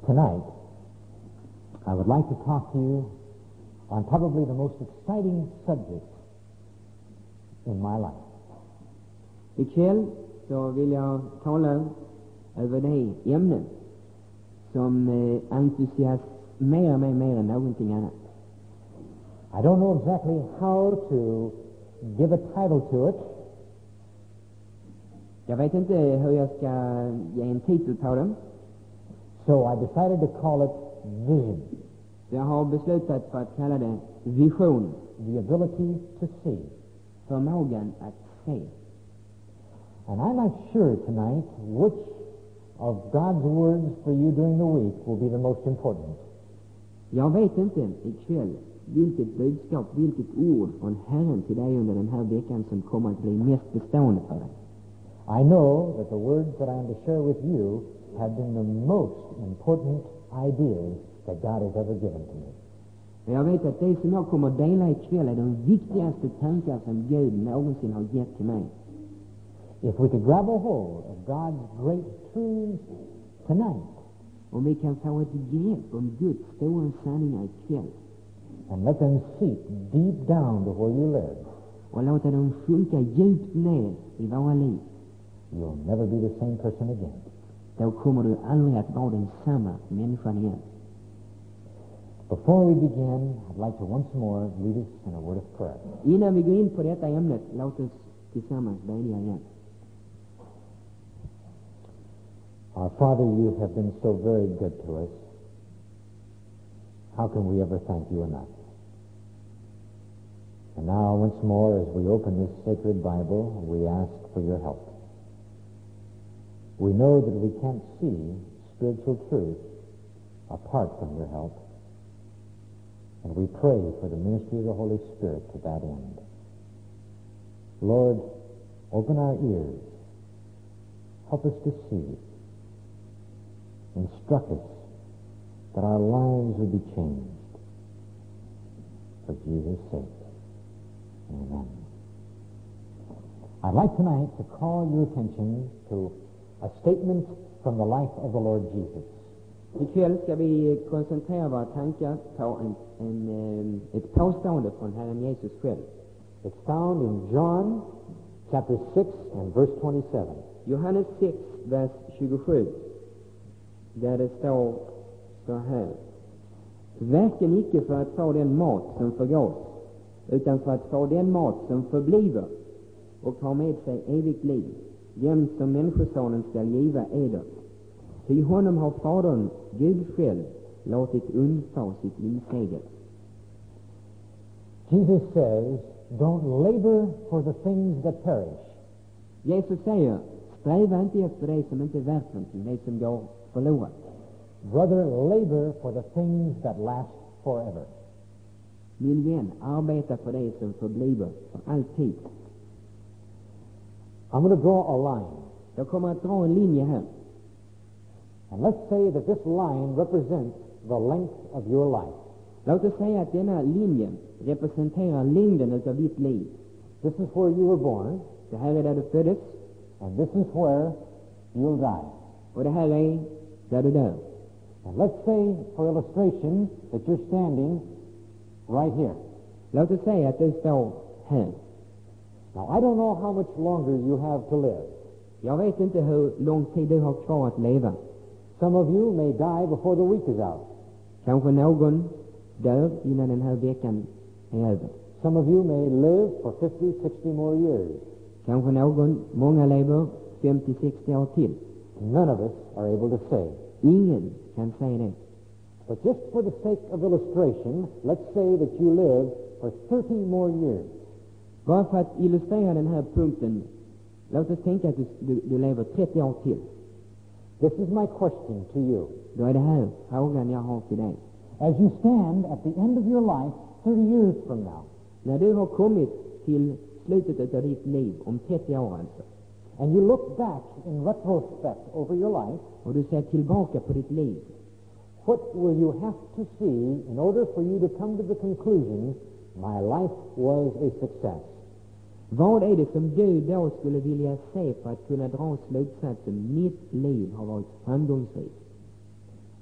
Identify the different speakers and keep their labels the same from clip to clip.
Speaker 1: Tonight, I would like to talk to you on probably the most exciting subject in my life.
Speaker 2: Ikväll så vill jag tala över det ämne som entusiasmerar mig mer än någonting annat.
Speaker 1: I don't know exactly how to give a title to it,
Speaker 2: Jag vet inte hur jag ska ge en titel på den,
Speaker 1: so I decided to call it Vision,
Speaker 2: så jag har beslutat för att kalla det vision,
Speaker 1: the ability to see.
Speaker 2: förmågan att se.
Speaker 1: And I'm not sure tonight which of God's words for you during the week will be the most important.
Speaker 2: Jag vet inte ikväll vilket budskap, vilket ord från Herren till dig under den här veckan som kommer att bli mest bestående för dig.
Speaker 1: I know that the words that I am to share with you have been the most important ideas that God has ever given to me.
Speaker 2: Men jag vet att det som jag kommer att dela ikväll är de viktigaste tankar som Gud någonsin har gett till mig.
Speaker 1: If we could grab a hold of God's great truths tonight
Speaker 2: Om vi kan få ett grepp om Guds stora sanningar ikväll
Speaker 1: and let them seep deep down to where you live,
Speaker 2: och låta dem sjunka djupt ner i våra liv,
Speaker 1: you'll never be the same person again.
Speaker 2: då kommer du aldrig att vara den samma människan igen.
Speaker 1: Before we begin, I'd like to once more lead us in a word of prayer.
Speaker 2: Innan vi går in på detta ämnet, låt oss tillsammans bedja igen.
Speaker 1: Our Father, you have been so very good to us. How can we ever thank you enough? And now, once more, as we open this sacred Bible, we ask for your help. We know that we can't see spiritual truth apart from your help. And we pray for the ministry of the Holy Spirit to that end. Lord, open our ears. Help us to see. Instruct us that our lives would be changed. For Jesus' sake. Amen. I'd like tonight to call your attention to a statement from the life of the Lord Jesus.
Speaker 2: Ikväll ska vi koncentrera våra tankar på ett påstående från Herren Jesus själv.
Speaker 1: It's found in John chapter 6 and verse 27.
Speaker 2: Johannes 6, vers 27, där det står så här: Verken icke för att få den mat som förgås, utan för att få den mat som förbliver och har med sig evigt liv, den som Människosonen skall giva eder. Ty honom har Fadern, Gud själv, låtit undfå sitt insegel.
Speaker 1: Jesus says, don't labor for the things that perish,
Speaker 2: Jesus säger, sträva inte efter det som inte är värt någonting, det som går förlorat.
Speaker 1: rather labor for the things that last forever.
Speaker 2: Min vän, arbeta för det som förbliver för alltid.
Speaker 1: I'm going to draw a line.
Speaker 2: Jag kommer att dra en linje här.
Speaker 1: And let's say that this line represents the length of your life.
Speaker 2: Låt oss säga att denna linje representerar längden av ditt liv.
Speaker 1: This is where you were born,
Speaker 2: Det här är där du föddes,
Speaker 1: and this is where you'll die.
Speaker 2: och det här är där du dör.
Speaker 1: And let's say, for illustration, that you're standing right here.
Speaker 2: Låt oss säga att du står här.
Speaker 1: Now, I don't know how much longer you have to live.
Speaker 2: Jag vet inte hur lång tid du har kvar att leva.
Speaker 1: Some of you may die before the week is out.
Speaker 2: Kanske någon dör innan den här veckan är över.
Speaker 1: Some of you may live for 50, 60 more years.
Speaker 2: Kanske många lever 50-60 år till.
Speaker 1: None of us are able to say.
Speaker 2: Ingen kan säga det.
Speaker 1: But just for the sake of illustration, let's say that you live for 30 more years.
Speaker 2: Bara för att illustrera den här punkten, låt oss tänka att du lever 30 år till.
Speaker 1: This is my question to you.
Speaker 2: Då är det här frågan jag har till dig.
Speaker 1: As you stand at the end of your life 30 years from now,
Speaker 2: När du har kommit till slutet av ditt liv, om 30 år alltså,
Speaker 1: and you look back in retrospect over your life,
Speaker 2: och du ser tillbaka på ditt liv,
Speaker 1: what will you have to see in order for you to come to the conclusion, my life was a success?
Speaker 2: vad är det som du då skulle vilja se för att kunna dra slutsatsen, mitt liv har varit framgångsrikt?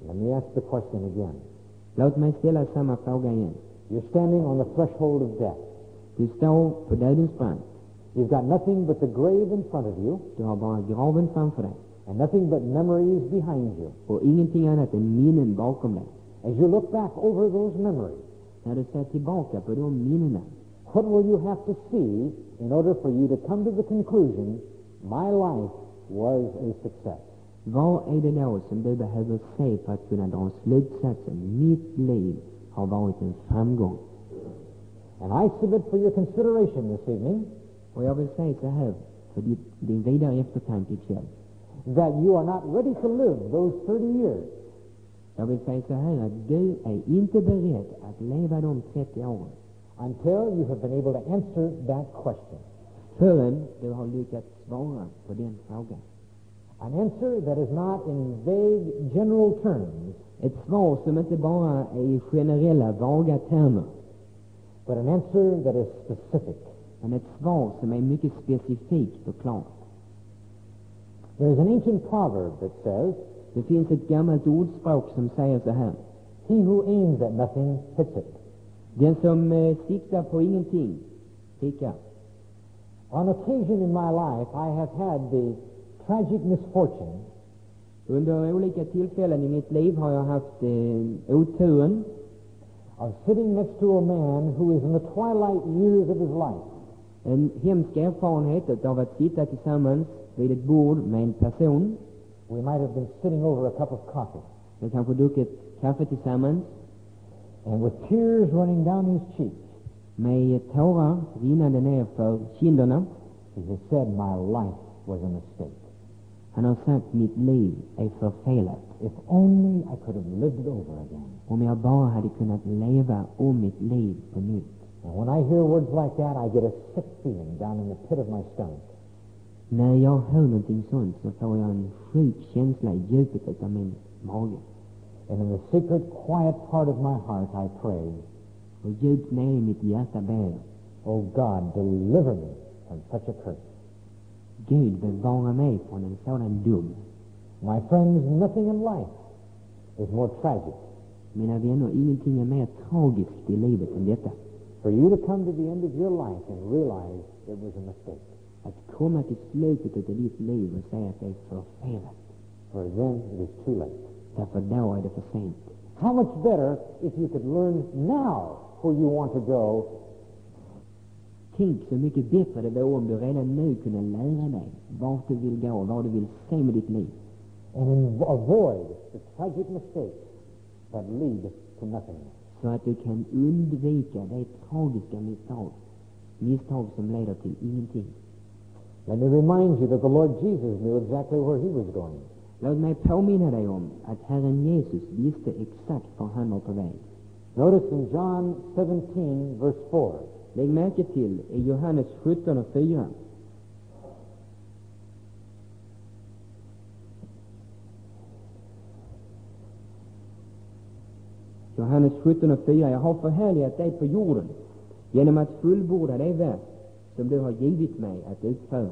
Speaker 1: Let me ask the question again.
Speaker 2: Låt mig ställa samma fråga igen.
Speaker 1: You're standing on the threshold of death.
Speaker 2: Du står på dödens brant.
Speaker 1: You've got nothing but the grave in front of you,
Speaker 2: Du har bara graven framför dig
Speaker 1: and nothing but memories behind you.
Speaker 2: och ingenting annat än minnen bakom dig.
Speaker 1: As you look back over those memories,
Speaker 2: När du ser tillbaka på de minnena,
Speaker 1: what will you have to see in order for you to come to the conclusion, my life was a success?
Speaker 2: vad är det då som du behöver se för att kunna dra slutsatsen, mitt liv har varit en framgång?
Speaker 1: And I submit for your consideration this evening
Speaker 2: Och jag vill säga så här, för din vidare eftertanke ikväll.
Speaker 1: that you are not ready to live those 30 years
Speaker 2: Jag vill säga så här, att du är inte beredd att leva de 30 åren
Speaker 1: until you have been able to answer that question.
Speaker 2: förrän du har lyckats svara på den frågan.
Speaker 1: An answer that is not in vague general terms,
Speaker 2: Ett svar som inte bara är i generella, vaga termer,
Speaker 1: but an answer that is specific.
Speaker 2: men ett svar som är mycket specifikt och klart.
Speaker 1: There is an ancient proverb that says,
Speaker 2: Det finns ett gammalt ordspråk som säger så här:
Speaker 1: he who aims at nothing hits it.
Speaker 2: den som siktar på ingenting prickar.
Speaker 1: On occasion in my life, I have had the tragic misfortune
Speaker 2: Under olika tillfällen i mitt liv har jag haft oturen
Speaker 1: of sitting next to a man who is in the twilight years of his life.
Speaker 2: en hemsk erfarenhet av att sitta tillsammans vid ett bord med en person.
Speaker 1: We might have been sitting over a cup of coffee,
Speaker 2: Vi kanske druckit kaffe tillsammans
Speaker 1: and with tears running down his cheeks,
Speaker 2: med tårar rinnande ner för kinderna.
Speaker 1: he has said, my life was a mistake.
Speaker 2: Han har sagt, mitt liv är förfelat.
Speaker 1: If only I could have lived it over again.
Speaker 2: Om jag bara hade kunnat leva om mitt liv på nytt.
Speaker 1: And when I hear words like that, I get a sick feeling down in the pit of my stomach.
Speaker 2: När jag hör någonting sånt så får jag en sjuk känsla i djupet av min mage.
Speaker 1: And in the secret, quiet part of my heart, I pray,
Speaker 2: Och djupt ner i mitt hjärta ber jag,
Speaker 1: oh God, deliver me from such a curse.
Speaker 2: Gud bevara mig från en sådan dom.
Speaker 1: My friends, nothing in life is more tragic.
Speaker 2: Mina vänner, ingenting är mer tragiskt i livet än detta.
Speaker 1: For you to come to the end of your life and realize it was a mistake.
Speaker 2: Att komma till slutet av ditt liv och säga att det är förfelat.
Speaker 1: For then it is too late.
Speaker 2: Därför då är det för sent.
Speaker 1: How much better if you could learn now where you want to go,
Speaker 2: Tänk så mycket bättre det vore om du redan nu kunde lära dig vart du vill gå och vad du vill se med ditt liv.
Speaker 1: and avoid the tragic mistakes that lead to nothing.
Speaker 2: Så att du kan undvika det tragiska misstag som leder till ingenting.
Speaker 1: Let me remind you that the Lord Jesus knew exactly where he was going.
Speaker 2: Låt mig påminna dig om att Herren Jesus visste exakt var han var på väg.
Speaker 1: Notice in John 17, verse 4,
Speaker 2: Lägg märke till i Johannes 17:4. Johannes 17:4. Jag har förhärligat dig på jorden genom att fullborda det verk som du har givit mig att utföra.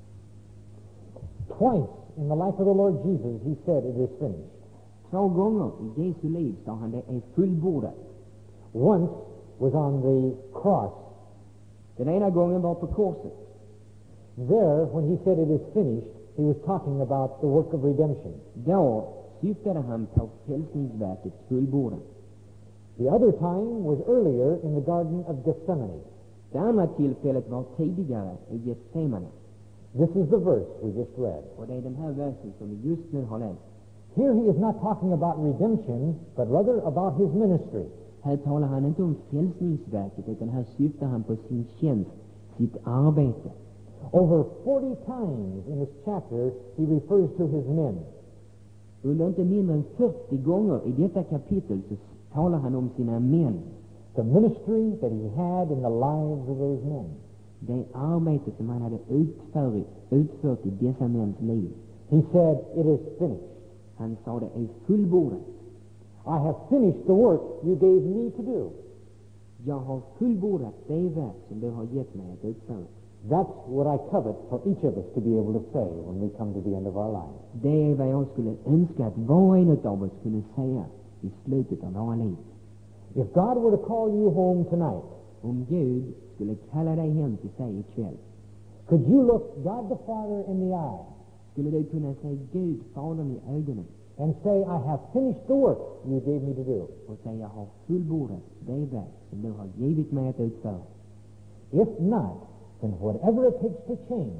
Speaker 1: twice in the life of the Lord Jesus, he said, it is finished.
Speaker 2: 2 gånger i Jesu liv sa han det är fullbordat.
Speaker 1: Once was on the cross.
Speaker 2: Den ena gången var på korset.
Speaker 1: There, when he said it is finished, he was talking about the work of redemption.
Speaker 2: Då syftade han på frälsningsverkets fullbordan.
Speaker 1: The other time was earlier in the Garden of Gethsemane.
Speaker 2: Det andra tillfället var tidigare i Getsemane.
Speaker 1: This is the verse we just read.
Speaker 2: Och det är den här versen som vi just nu har läst.
Speaker 1: Here he is not talking about redemption, but rather about his ministry.
Speaker 2: Här talar han inte om frälsningsverket, utan här syftar han på sin tjänst, sitt arbete.
Speaker 1: Over 40 times in this chapter, he refers to his men.
Speaker 2: Under inte mindre än 40 gånger i detta kapitel så talar han om sina män.
Speaker 1: The ministry that he had in the lives of those men.
Speaker 2: Det arbete som han hade utfört i dessa mäns liv.
Speaker 1: He said, it is finished.
Speaker 2: Han sa det är fullbordat.
Speaker 1: I have finished the work you gave me to do.
Speaker 2: Jag har fullbordat det verk som du har gett mig att utföra.
Speaker 1: That's what I covet for each of us to be able to say when we come to the end of our lives.
Speaker 2: Det är vad jag skulle önska att var och en av oss kunde säga i slutet av våra liv.
Speaker 1: If God were to call you home tonight,
Speaker 2: Om Gud skulle kalla dig hem till sig ikväll,
Speaker 1: could you look God the Father in the eye
Speaker 2: skulle du kunna se Gud, Fadern, i ögonen
Speaker 1: and say, I have finished the work you gave me to do?
Speaker 2: och säga, jag har fullbordat det verk som du har givit mig att utföra?
Speaker 1: If not, then whatever it takes to change,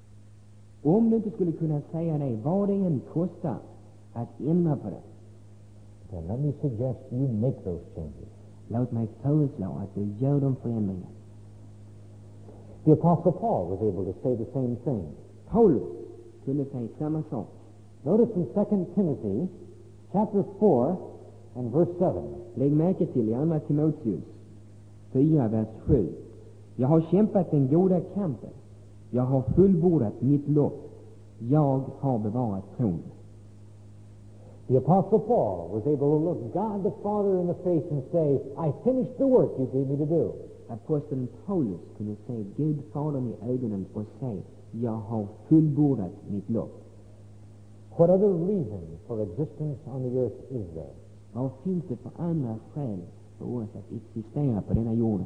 Speaker 2: Om du inte skulle kunna säga det, vad det än kostar att ändra på det,
Speaker 1: then let me suggest you make those changes.
Speaker 2: låt mig föreslå att du gör de förändringar.
Speaker 1: The Apostle Paul was able to say the same thing.
Speaker 2: Paulus kunde säga samma sak.
Speaker 1: Notice in 2 Timothy chapter 4 and verse 7.
Speaker 2: Lägg märke till i andra Timoteus 4, vers 7. Jag har kämpat den goda kampen. Jag har fullbordat mitt lopp. Jag har bevarat tron.
Speaker 1: The Apostle Paul was able to look God the Father in the face and say, I finished the work you gave me to do.
Speaker 2: Aposteln Paulus kunde se Gud Fadern i ögonen och säga, jag har fullbordat mitt lopp.
Speaker 1: What other reason for existence on the earth is there?
Speaker 2: Vad finns det för andra skäl för oss att existera på denna jorden?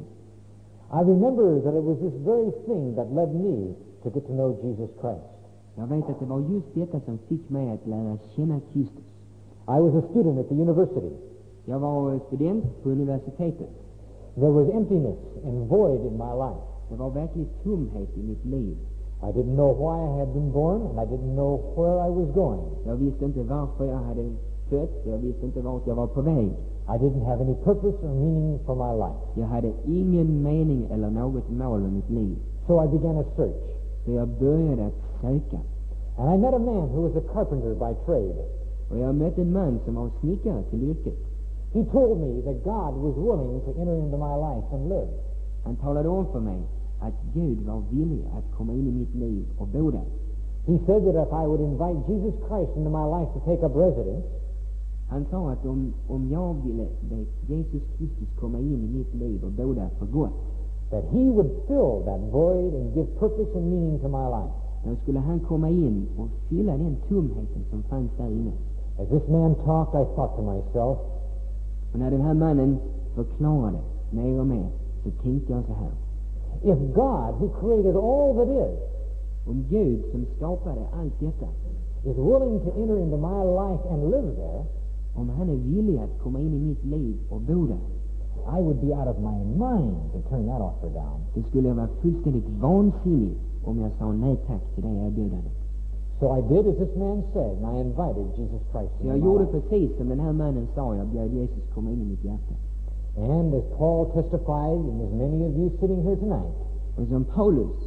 Speaker 1: I remember that it was this very thing that led me to get to know Jesus Christ.
Speaker 2: Jag vet att det var just detta som fick mig att lära känna Kristus.
Speaker 1: I was a student at the university.
Speaker 2: Jag var student på universitetet.
Speaker 1: There was emptiness and void in my life.
Speaker 2: Det var verkligen tomhet i mitt liv.
Speaker 1: I didn't know why I had been born, and I didn't know where I was going.
Speaker 2: Jag visste inte varför jag hade fötts. Jag visste inte vart jag var på väg.
Speaker 1: I didn't have any purpose or meaning for my life.
Speaker 2: Jag hade ingen mening eller något mål med mitt liv.
Speaker 1: So I began a search.
Speaker 2: Så jag började att söka.
Speaker 1: And I met a man who was a carpenter by trade.
Speaker 2: Och jag mötte en man som var snickare till yrket.
Speaker 1: He told me that God was willing to enter into my life and live.
Speaker 2: Han talade om för mig att Gud var villig att komma in i mitt liv och bo där.
Speaker 1: He said that if I would invite Jesus Christ into my life to take up residence,
Speaker 2: Han sa att om jag ville be Jesus Kristus komma in i mitt liv och bo där för gott,
Speaker 1: that he would fill that void and give purpose and meaning to my life.
Speaker 2: då skulle han komma in och fylla den tomheten som fanns där inne.
Speaker 1: As this man talked, I thought to myself,
Speaker 2: Och när den här mannen förklarade mer och mer, så tänkte jag så här.
Speaker 1: if God, who created all that is,
Speaker 2: Om Gud som skapade allt detta,
Speaker 1: is willing to enter into my life and live there,
Speaker 2: om han är villig att komma in i mitt liv och bo där,
Speaker 1: I would be out of my mind to turn that offer down.
Speaker 2: då skulle jag vara fullständigt vansinnig om jag sa nej tack till det erbjudandet.
Speaker 1: So I did as this man said, and I invited Jesus Christ
Speaker 2: Så
Speaker 1: into
Speaker 2: jag
Speaker 1: my
Speaker 2: gjorde
Speaker 1: life.
Speaker 2: precis som den här mannen sa. Jag bjöd Jesus komma in i mitt hjärta.
Speaker 1: And as Paul testified, and as many of you sitting here tonight,
Speaker 2: Och som Paulus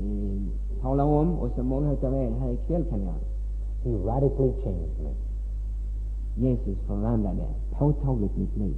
Speaker 2: talar om, och som många av er här ikväll kan göra,
Speaker 1: he radically changed me.
Speaker 2: Jesus förvandlade påtagligt mitt liv.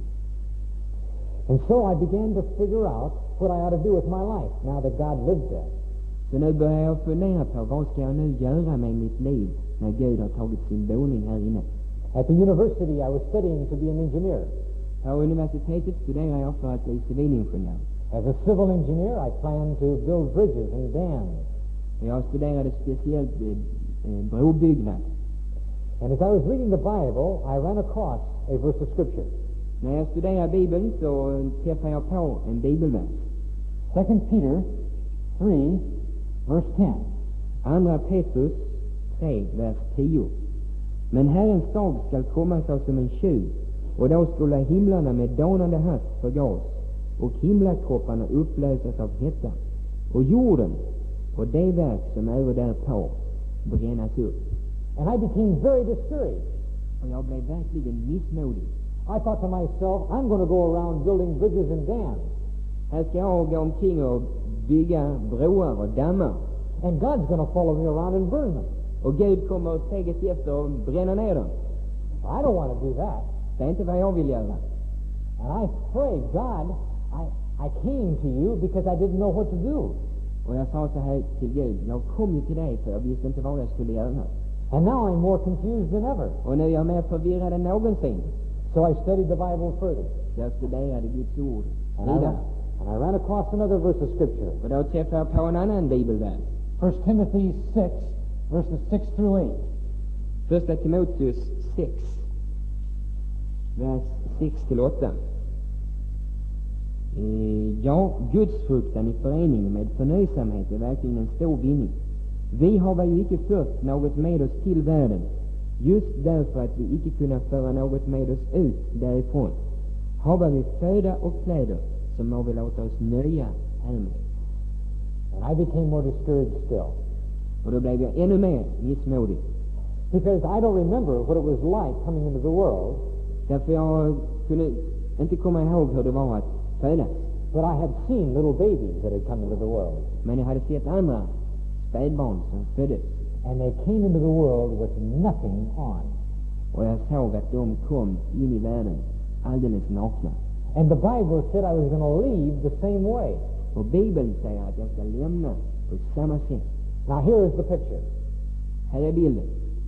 Speaker 1: And so I began to figure out what I ought to do with my life now that God lived there.
Speaker 2: Så nu börjar jag fundera på vad ska jag nu göra med mitt liv när Gud har tagit sin boning här inne.
Speaker 1: At the university, I was studying to be an engineer.
Speaker 2: På universitetet studerar jag för att bli civilingenjör.
Speaker 1: As a civil engineer, I planned to build bridges and dams.
Speaker 2: Jag studerade speciellt brobyggnad.
Speaker 1: And as I was reading the Bible, I ran across a verse of Scripture.
Speaker 2: När jag studerar Bibeln så träffar jag på en bibelvers.
Speaker 1: 2 Peter 3, verse 10.
Speaker 2: Andra Petrus 3, vers 10. Men Herrens dag skall komma så som en tjuv, och då skulle himlarna med dånande hast förgås, och himlakropparna upplösas av hetta, och jorden och det verk som är därpå brännas upp.
Speaker 1: And I became very discouraged.
Speaker 2: Och jag blev verkligen missmodig.
Speaker 1: I thought to myself, I'm going to go around building bridges and dams.
Speaker 2: Här ska jag gå omkring och bygga broar och dammar.
Speaker 1: And God's going to follow me around and burn them.
Speaker 2: Och Gud kommer steget efter och bränna ner dem.
Speaker 1: I don't want to do that.
Speaker 2: Det är inte vad jag vill göra.
Speaker 1: And I prayed, God, I came to you because I didn't know what to do.
Speaker 2: Och jag sa så här till Gud, jag kom ju till dig för jag visste inte vad jag skulle göra.
Speaker 1: And now I'm more confused than ever.
Speaker 2: Och nu är jag mer förvirrad än någonsin.
Speaker 1: So I studied the Bible further.
Speaker 2: Jag studerade Guds ord
Speaker 1: And
Speaker 2: vidare.
Speaker 1: And I ran across another verse of Scripture.
Speaker 2: Och då träffade jag på en annan bibelvers.
Speaker 1: 1 Timothy 6, verses 6 through 8.
Speaker 2: Första Timoteus 6, vers 6-8. Ja, gudsfruktan i förening med förnöjsamhet är verkligen en stor vinning. Vi har ju icke fört något med oss till världen, just därför att vi icke kunna föra något med oss ut därifrån. Har vi föda och kläder, så må vi låta oss nöja härmed.
Speaker 1: And I became more discouraged still.
Speaker 2: Och då blev jag ännu mer missmodig.
Speaker 1: Because I don't remember what it was like coming into the world.
Speaker 2: Därför jag kunde inte komma ihåg hur det var att födas.
Speaker 1: But I had seen little babies that had come into the world.
Speaker 2: Men jag hade sett andra spädbarn som föddes.
Speaker 1: And they came into the world with nothing on.
Speaker 2: Och jag såg att de kom in i världen alldeles nakna.
Speaker 1: And the Bible said I was going to leave the same way.
Speaker 2: Och Bibeln säger att jag ska lämna på samma sätt.
Speaker 1: Now here is the picture.
Speaker 2: Här är bilden.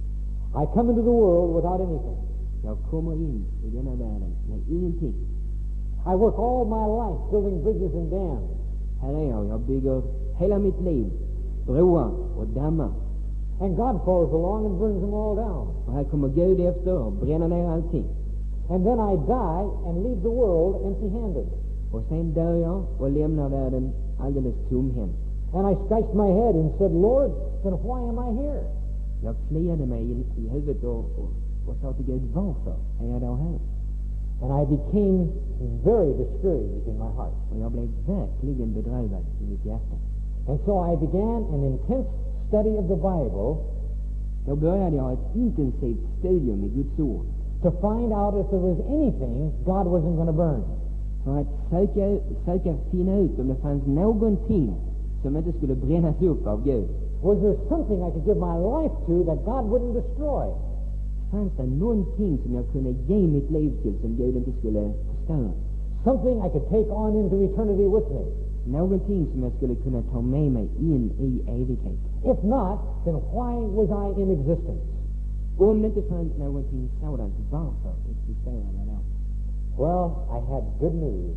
Speaker 1: I come into the world without anything.
Speaker 2: Jag kommer in i denna världen med ingenting.
Speaker 1: I work all my life building bridges and dams.
Speaker 2: Här är jag bygger hela mitt liv broar och dammar.
Speaker 1: And God follows along and burns them all down.
Speaker 2: Och här kommer Gud efter och bränner ner allting.
Speaker 1: And then I die and leave the world empty-handed.
Speaker 2: Och sen dör jag och lämnar världen alldeles tomhänt.
Speaker 1: And I scratched my head and said, Lord, then why am I here?
Speaker 2: Jag kliade mig i huvudet och sa till Gud, varför är jag då här?
Speaker 1: And I became very discouraged in my heart.
Speaker 2: Och jag blev verkligen bedrövad i mitt hjärta.
Speaker 1: And so I began an intense study of the Bible.
Speaker 2: Då började jag ett intensivt studium i Guds ord.
Speaker 1: To find out if there was anything God wasn't going to burn.
Speaker 2: För att söka finna ut om det fanns någonting som inte skulle brännas upp av Gud.
Speaker 1: Was there something I could give my life to that God wouldn't destroy?
Speaker 2: Fanns det någonting som jag kunde ge mitt liv till som Gud inte skulle förstöra?
Speaker 1: Something I could take on into eternity with me?
Speaker 2: Någonting som jag skulle kunna ta med mig in i evighet.
Speaker 1: If not, then why was I in existence?
Speaker 2: Om det inte fanns någonting sådant, varför existerade jag då?
Speaker 1: Well, I had good news.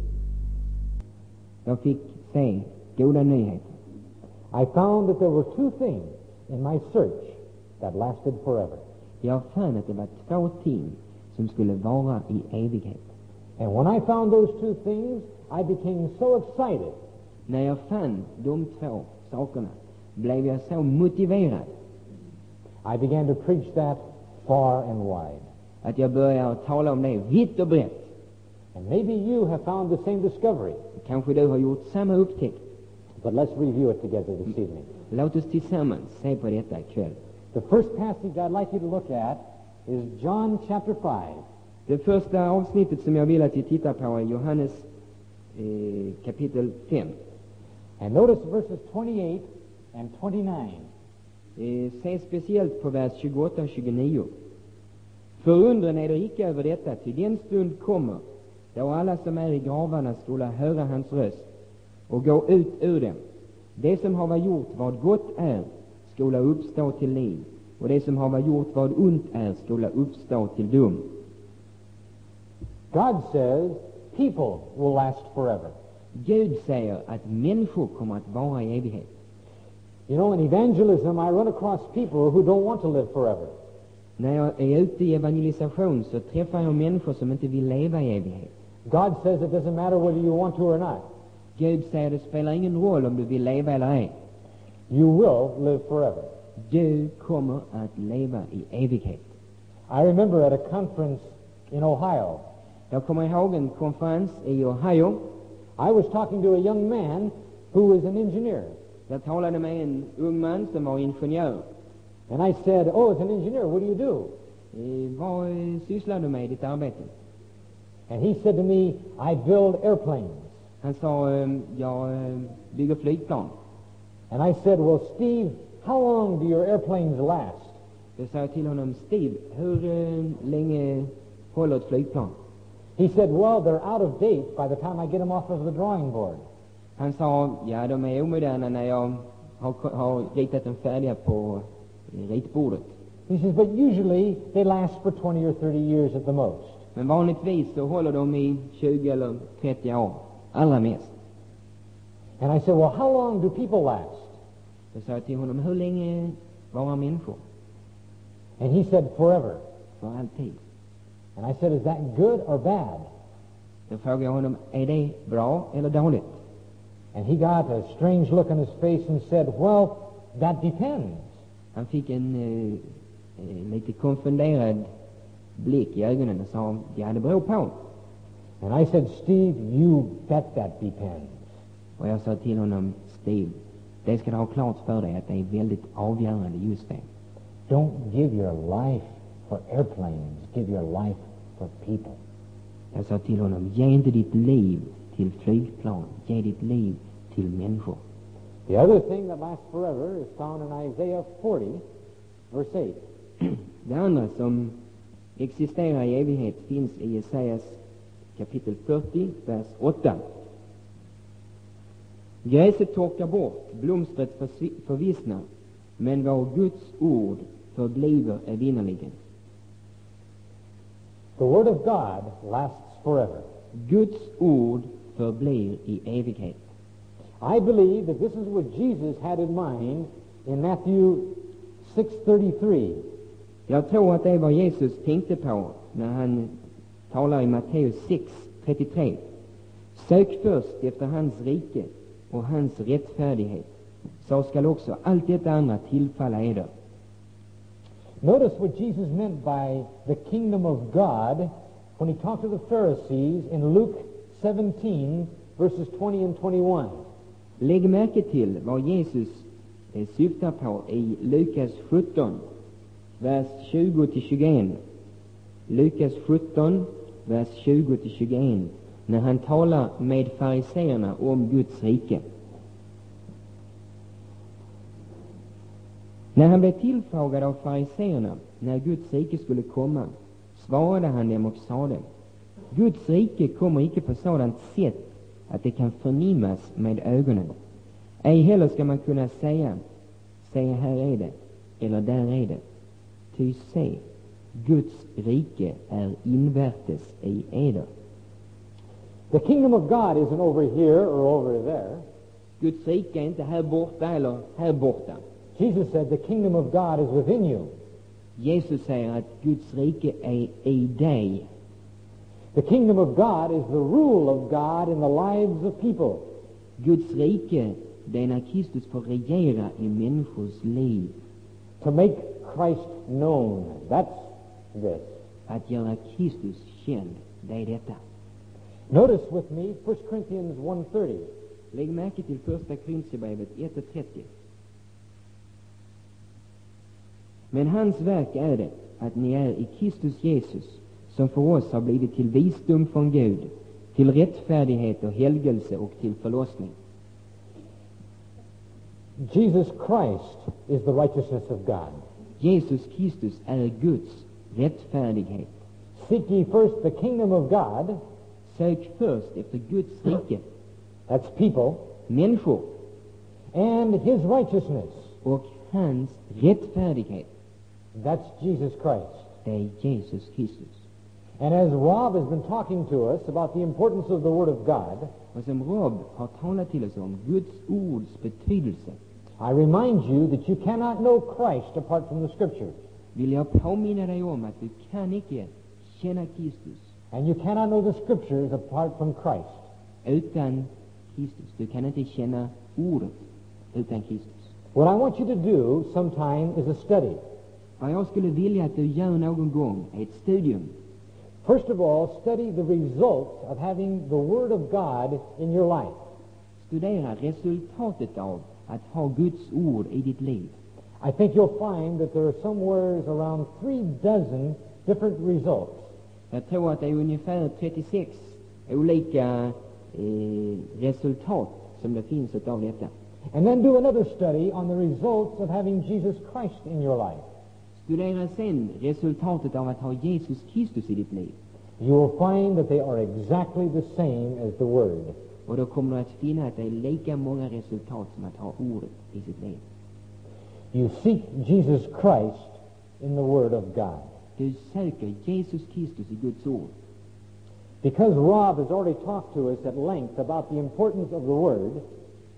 Speaker 2: Jag fick se goda nyheter.
Speaker 1: I found that there were two things in my search that lasted forever.
Speaker 2: Jag fann att det var två ting som skulle vara i evighet.
Speaker 1: And when I found those two things, I became so excited.
Speaker 2: När jag fann de två sakerna blev jag så motiverad.
Speaker 1: I began to preach that far and wide.
Speaker 2: Att jag började tala om det vitt och brett.
Speaker 1: And maybe you have found the same discovery.
Speaker 2: Kanske du har gjort samma upptäckt.
Speaker 1: But let's review it together this evening.
Speaker 2: Låt oss tillsammans se på detta ikväll.
Speaker 1: The first passage I'd like you to look at is John chapter 5.
Speaker 2: Det första avsnittet som jag vill att vi tittar på är Johannes kapitel 5.
Speaker 1: And notice verses 28 and 29.
Speaker 2: Se speciellt på vers 28 och 29. Förundran är det icke över detta, till den stund kommer då alla som är i gravarna skola höra hans röst och gå ut ur dem. Det som har gjort vad gott är skola uppstå till liv, och det som har gjort vad ont är skola uppstå till dom.
Speaker 1: God says people will last forever.
Speaker 2: Gud säger att människor kommer att vara i evighet.
Speaker 1: You know, in evangelism, I run across people who don't want to live forever.
Speaker 2: När jag är ute i evangelisation så träffar jag människor som inte vill leva i evighet.
Speaker 1: God says it doesn't matter whether you want to or not.
Speaker 2: Gud säger det spelar ingen roll om du vill leva eller ej.
Speaker 1: You will live forever.
Speaker 2: Du kommer att leva i evighet.
Speaker 1: I remember at a conference in Ohio.
Speaker 2: Jag kommer ihåg en konferens i Ohio.
Speaker 1: I was talking to a young man who was an engineer.
Speaker 2: Jag talade med en ung man som var ingenjör.
Speaker 1: And I said, oh, as an engineer, what do you do?
Speaker 2: Vad sysslar du med i ditt arbete?
Speaker 1: And he said to me, I build airplanes.
Speaker 2: Han sa, jag bygger flygplan.
Speaker 1: And I said, well, Steve, how long do your airplanes last?
Speaker 2: Jag sa till honom, Steve, hur länge håller ett flygplan?
Speaker 1: He said, well, they're out of date by the time I get them off of the drawing board.
Speaker 2: Han sa, ja, de är omoderna när jag har ritat dem färdiga på ritbordet.
Speaker 1: He says, but usually they last for 20 or 30 years at the most.
Speaker 2: Men vanligtvis så håller de i 20 eller 30 år, allra mest.
Speaker 1: And I said, well, how long do people last?
Speaker 2: Då sa jag till honom, hur länge varar människor?
Speaker 1: And he said, forever.
Speaker 2: För alltid.
Speaker 1: And I said, is that good or bad?
Speaker 2: Då frågade jag honom, är det bra eller dåligt?
Speaker 1: And he got a strange look on his face and said, well, that depends.
Speaker 2: Han fick en lite konfunderad blick i ögonen och sa, ja, det beror på.
Speaker 1: And I said, Steve, you bet that depends.
Speaker 2: Och jag sa till honom, Steve, det ska du ha klart för dig att det är väldigt avgörande just det.
Speaker 1: Don't give your life for airplanes. Give your life for people.
Speaker 2: Jag sa till honom, ge inte ditt liv till flygplan, ge ditt liv till människor.
Speaker 1: The other thing that lasts forever is found in Isaiah 40, verse 8.
Speaker 2: Det andra som existerar i evighet finns i Jesajas kapitel 40, vers 8. Gräset torkar bort, blomstret förvissnar, men vad Guds ord förbliver evinnerligen.
Speaker 1: The word of God lasts forever.
Speaker 2: Guds ord förblir i evighet.
Speaker 1: I believe that this is what Jesus had in mind in Matthew 6:33.
Speaker 2: Jag tror att det är vad Jesus tänkte på när han talar i Matteus 6:33. Sök först efter hans rike och hans rättfärdighet, så skall också allt detta andra tillfalla eder.
Speaker 1: Notice what Jesus meant by the kingdom of God when he talked to the Pharisees in Luke 17, verses 20 and 21.
Speaker 2: Lägg märke till vad Jesus syftar på i Lukas 17, vers 20-21. Lukas 17, vers 20-21, när han talar med fariseerna om Guds rike. När han blev tillfrågad av fariseerna när Guds rike skulle komma, svarade han dem och sade, Guds rike kommer icke på sådant sätt att det kan förnimmas med ögonen. Ej heller ska man kunna säga, se här är det, eller där är det. Ty se, Guds rike är invärtes i eder.
Speaker 1: The kingdom of God isn't over here or over there.
Speaker 2: Guds rike är inte här borta eller här borta.
Speaker 1: Jesus said the kingdom of God is within you.
Speaker 2: Jesus säger att Guds rike är i dig.
Speaker 1: The kingdom of God is the rule of God in the lives of people.
Speaker 2: Guds rike, det är när Kristus får regera i människors liv.
Speaker 1: To make Christ known. That's this.
Speaker 2: Att göra Kristus känd, det är detta.
Speaker 1: Notice with me 1 Corinthians 1:30.
Speaker 2: Lägg märke till första Korinthierbrevet 1:30. Men hans verk är det att ni är i Kristus Jesus, som för oss har blivit till visdom från Gud, till rättfärdighet och helgelse och till förlossning.
Speaker 1: Jesus Christ is the righteousness of God.
Speaker 2: Jesus Kristus är Guds rättfärdighet.
Speaker 1: Seek ye first the kingdom of God.
Speaker 2: Sök först efter Guds rike.
Speaker 1: That's people.
Speaker 2: Människor.
Speaker 1: And his righteousness.
Speaker 2: Och hans rättfärdighet.
Speaker 1: That's Jesus Christ.
Speaker 2: Det är Jesus Kristus.
Speaker 1: And as Rob has been talking to us about the importance of the Word of God,
Speaker 2: och som Rob har talat till oss om Guds ords betydelse,
Speaker 1: I remind you that you cannot know Christ apart from the Scriptures.
Speaker 2: Vill jag påminna dig om att du kan icke känna Kristus.
Speaker 1: And you cannot know the Scriptures apart from Christ.
Speaker 2: Utan Kristus. Du kan inte känna ordet utan Kristus.
Speaker 1: What I want you to do sometime is a study.
Speaker 2: Vad jag skulle vilja att du gör någon gång är ett studium.
Speaker 1: First of all, study the result of having the Word of God in your life.
Speaker 2: Studera resultatet av att ha Guds ord i ditt liv.
Speaker 1: I think you'll find that there are somewhere around 36 different results.
Speaker 2: Jag tror att det är ungefär 36 olika resultat som det finns av detta.
Speaker 1: And then do another study on the results of having Jesus Christ in your life.
Speaker 2: Studera sen resultatet av att ha Jesus Kristus i ditt liv.
Speaker 1: You will find that they are exactly the same as the Word.
Speaker 2: Och då kommer du att finna att det är lika många resultat som att ha ordet i sitt liv.
Speaker 1: You seek Jesus Christ in the Word of God.
Speaker 2: Du söker Jesus Kristus i Guds ord.
Speaker 1: Because Rob has already talked to us at length about the importance of the Word,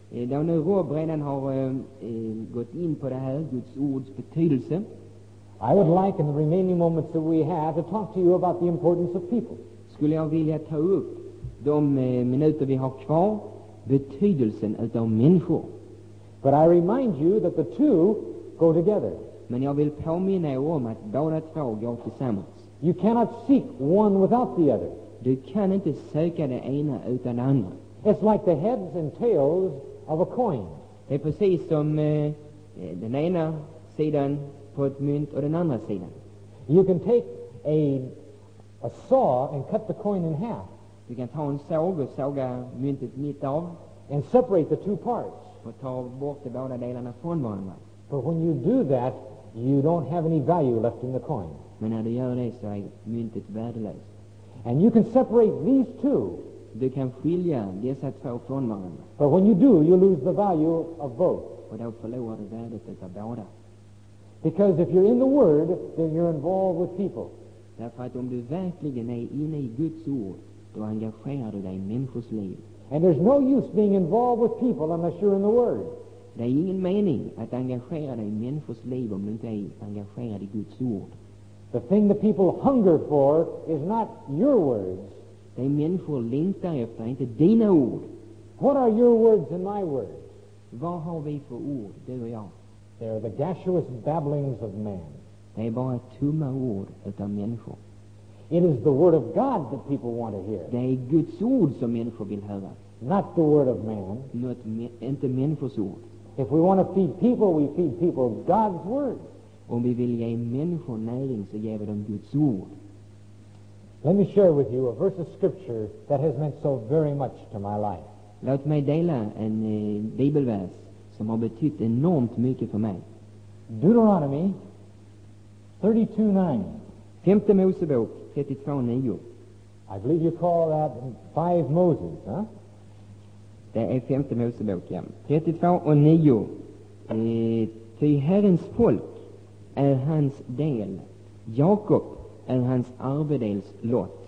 Speaker 2: Då nu Rob redan har gått in på det här, Guds ords betydelse,
Speaker 1: I would like, in the remaining moments that we have, to talk to you about the importance of people.
Speaker 2: skulle jag vilja ta upp de minuter vi har kvar, betydelsen utav människor.
Speaker 1: But I remind you that the two go together.
Speaker 2: Men jag vill påminna er om att båda två går tillsammans.
Speaker 1: You cannot seek one without the other.
Speaker 2: Du kan inte söka det ena utan det andra.
Speaker 1: It's like the heads and tails of a coin.
Speaker 2: Det är precis som den ena sidan på ett mynt och den andra sidan.
Speaker 1: You can take a saw and cut the coin in half
Speaker 2: Du kan ta en såg och såga myntet mitt av
Speaker 1: and separate the two parts.
Speaker 2: och ta bort de båda delarna från varandra.
Speaker 1: But when you do that, you don't have any value left in the coin.
Speaker 2: Men när du gör det så är myntet värdelöst.
Speaker 1: And you can separate these two,
Speaker 2: Du kan skilja dessa två från varandra,
Speaker 1: but when you do, you lose the value of both.
Speaker 2: och då förlorar du värdet utav båda.
Speaker 1: Because if you're in the Word, then you're involved with people.
Speaker 2: Därför att om du verkligen är inne i Guds ord, då engagerar du dig i människors liv.
Speaker 1: And there's no use being involved with people unless you're in the Word.
Speaker 2: Det är ingen mening att engagera dig i människors liv om du inte är engagerad i Guds ord.
Speaker 1: The thing that people hunger for is not your words.
Speaker 2: Det människor längtar efter är inte dina ord.
Speaker 1: What are your words and my words?
Speaker 2: Vad har vi för ord, du och jag?
Speaker 1: They are the gaseous babblings of man.
Speaker 2: Det är bara tomma ord utav människor.
Speaker 1: It is the Word of God that people want to hear,
Speaker 2: Det är Guds ord som människor vill höra,
Speaker 1: not the Word of man.
Speaker 2: inte människors ord.
Speaker 1: If we want to feed people, we feed people God's Word.
Speaker 2: Om vi vill ge människor näring så ger vi dem Guds ord.
Speaker 1: Let me share with you a verse of Scripture that has meant so very much to my life.
Speaker 2: Låt mig dela en bibelvers som har betytt enormt mycket för mig.
Speaker 1: Deuteronomy 32:9.
Speaker 2: Femte Mosebok 32:9.
Speaker 1: I believe you call that 5 Moses, huh?
Speaker 2: Det är femte Mosebok, ja. 32:9. Ty Herrens folk är hans del, Jakob är hans arvedels lott.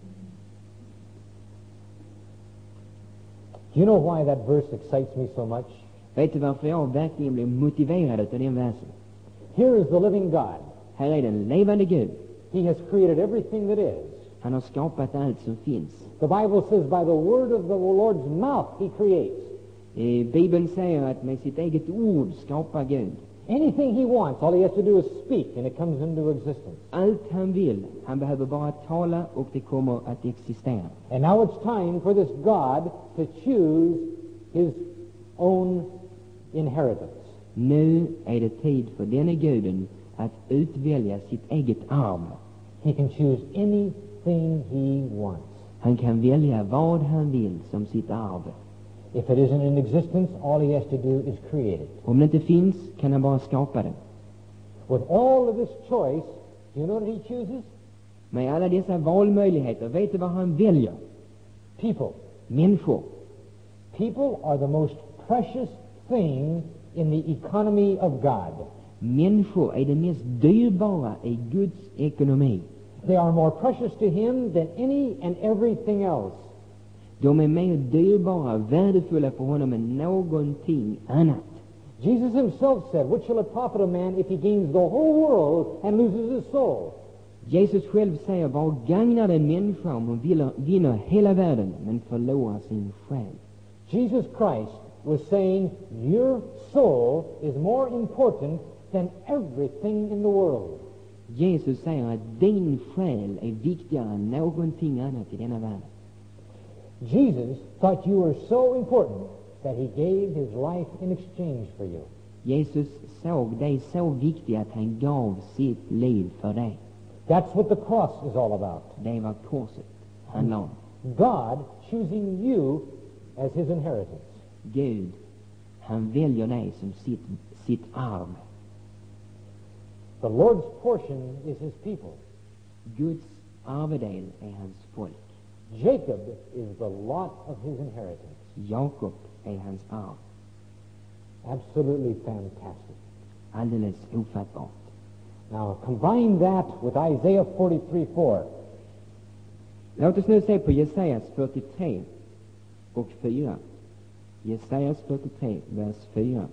Speaker 1: Do you know why that verse excites me so much?
Speaker 2: Vet du varför jag verkligen blev motiverad av den versen?
Speaker 1: Here is the living God.
Speaker 2: Här är den levande Gud.
Speaker 1: He has created everything that is.
Speaker 2: Han har skapat allt som finns.
Speaker 1: The Bible says by the word of the Lord's mouth he creates.
Speaker 2: Bibeln säger att med sitt eget ord skapar Gud.
Speaker 1: Anything he wants, all he has to do is speak and it comes into existence.
Speaker 2: Allt han vill, han behöver bara tala och det kommer att existera.
Speaker 1: And now it's time for this God to choose his own inheritance.
Speaker 2: Nu är det tid för denne Guden att utvälja sitt eget arv.
Speaker 1: He can choose anything he wants.
Speaker 2: Han kan välja vad han vill som sitt arv.
Speaker 1: If it isn't in existence, all he has to do is create it.
Speaker 2: Om det inte finns kan han bara skapa det.
Speaker 1: With all of this choice, do you know what he chooses?
Speaker 2: Med alla dessa valmöjligheter, vet du vad han väljer?
Speaker 1: People.
Speaker 2: Människor.
Speaker 1: People are the most precious thing in the economy of God.
Speaker 2: Människor är det mest dyrbara i Guds ekonomi.
Speaker 1: They are more precious to him than any and everything else.
Speaker 2: De är mer dyrbara, värdefulla för honom än någonting annat.
Speaker 1: Jesus himself said, what shall it profit a man if he gains the whole world and loses his soul?
Speaker 2: Jesus själv säger, vad gagnar en människa om hon vinner hela världen men förlorar sin själ?
Speaker 1: Jesus Christ was saying, your soul is more important than everything in the world.
Speaker 2: Jesus säger att din själ är viktigare än någonting annat i denna världen.
Speaker 1: Jesus thought you were so important that he gave his life in exchange for you.
Speaker 2: Jesus såg dig så viktig att han gav sitt liv för dig.
Speaker 1: That's what the cross is all about.
Speaker 2: Det var korset handlar om.
Speaker 1: God choosing you as his inheritance.
Speaker 2: Gud, han väljer dig som sitt arv.
Speaker 1: The Lord's portion is his people.
Speaker 2: Guds arvedel är hans folk.
Speaker 1: Jacob is the lot of his inheritance.
Speaker 2: Jakob är hans arv.
Speaker 1: Absolutely fantastic.
Speaker 2: Alldeles ofattbart.
Speaker 1: Now combine that with Isaiah 43:4.
Speaker 2: Låt oss nu se på Jesajas 43 och 4. Jesajas 43, vers 4.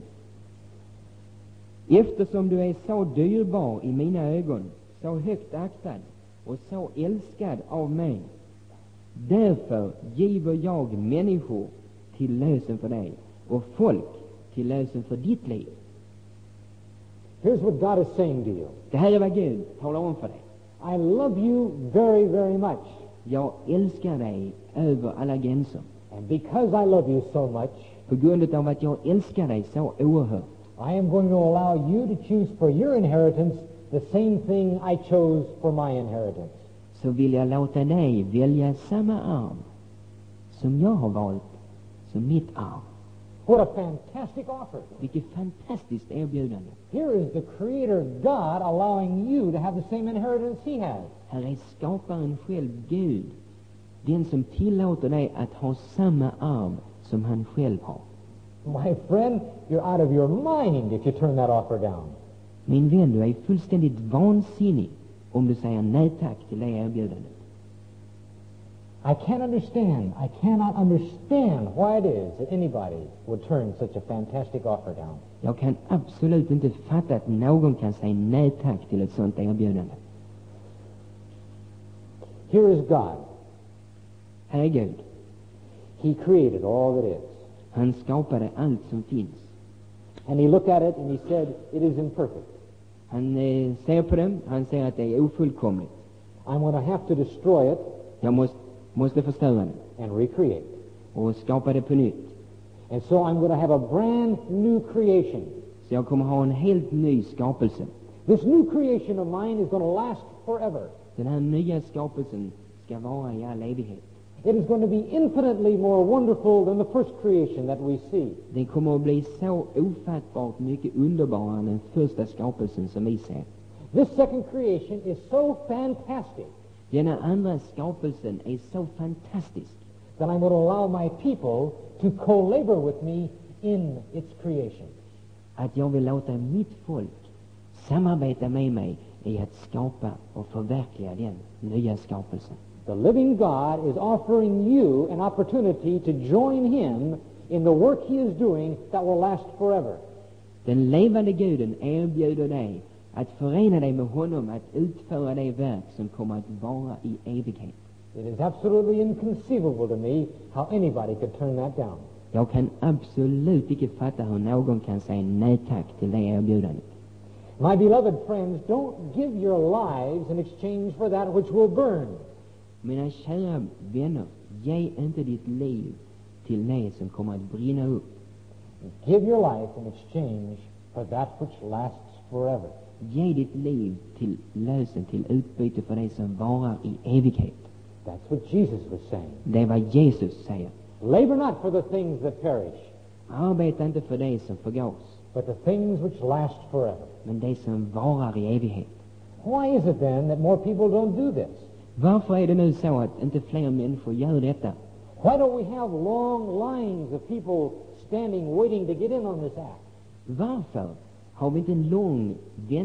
Speaker 2: Eftersom du är så dyrbar i mina ögon, så högt aktad och så älskad av mig, därför giver jag människor till lösen för dig och folk till lösen för ditt liv.
Speaker 1: Here's what God is saying to you.
Speaker 2: Det här är vad Gud talar om för dig.
Speaker 1: I love you very, very much.
Speaker 2: Jag älskar dig över alla gränser.
Speaker 1: And because I love you so much,
Speaker 2: På grund av att jag älskar dig så oerhört,
Speaker 1: I am going to allow you to choose for your inheritance the same thing I chose for my inheritance.
Speaker 2: så vill jag låta dig välja samma arv som jag har valt som mitt arv.
Speaker 1: What a fantastic offer.
Speaker 2: Vilket fantastiskt erbjudande.
Speaker 1: Here is the Creator God allowing you to have the same inheritance He has.
Speaker 2: Här är skaparen själv, Gud, den som tillåter dig att ha samma arv som han själv har.
Speaker 1: My friend, you're out of your mind if you turn that offer down.
Speaker 2: Min vän, du är fullständigt vansinnig om du säger nej tack till det erbjudandet.
Speaker 1: I cannot understand why it is that anybody would turn such a fantastic offer down.
Speaker 2: Jag kan absolut inte fatta att någon kan säga nej tack till ett sådant erbjudande.
Speaker 1: Here is God.
Speaker 2: Här är Gud.
Speaker 1: He created all that is.
Speaker 2: Han skapade allt som finns.
Speaker 1: And He looked at it and He said, it is imperfect.
Speaker 2: Han ser på det, han säger att det är ofullkomligt.
Speaker 1: I'm going to have to destroy it
Speaker 2: Jag måste förstöra det
Speaker 1: and recreate.
Speaker 2: och skapa det på nytt.
Speaker 1: And so I'm going to have a brand new creation.
Speaker 2: Så jag kommer ha en helt ny skapelse.
Speaker 1: This new creation of mine is going to last forever.
Speaker 2: Den här nya skapelsen ska vara i all evighet.
Speaker 1: It is going to be infinitely more wonderful than the first creation that we see.
Speaker 2: Den kommer att bli så ofattbart mycket underbarare än den första skapelsen som vi ser.
Speaker 1: This second creation is so fantastic
Speaker 2: Denna andra skapelsen är så fantastisk
Speaker 1: that I'm going to allow my people to co-labor with me in its creation.
Speaker 2: att jag vill låta mitt folk samarbeta med mig i att skapa och förverkliga den nya skapelsen.
Speaker 1: The living God is offering you an opportunity to join Him in the work He is doing that will last forever.
Speaker 2: Den levande Guden erbjuder dig att förena dig med honom, att utföra det verk som kommer att vara i evighet.
Speaker 1: It is absolutely inconceivable to me how anybody could turn that down.
Speaker 2: Jag kan absolut inte fatta hur någon kan säga nej tack till det erbjudandet.
Speaker 1: My beloved friends, don't give your lives in exchange for that which will burn.
Speaker 2: Mina kära vänner, ge inte ditt liv till det som kommer att brinna upp.
Speaker 1: Give your life in exchange for that which lasts forever.
Speaker 2: Ge ditt liv till lösen, till utbyte för det som varar i evighet.
Speaker 1: That's what Jesus was saying.
Speaker 2: Det är vad Jesus säger.
Speaker 1: Labor not for the things that perish,
Speaker 2: Arbeta inte för det som förgås,
Speaker 1: but the things which last forever.
Speaker 2: men det som varar i evighet.
Speaker 1: Why is it then that more people don't do this?
Speaker 2: Varför är det nu så att inte fler människor gör detta?
Speaker 1: Why don't we have long lines of people standing waiting to get in on this act?
Speaker 2: Varför har vi inte en lång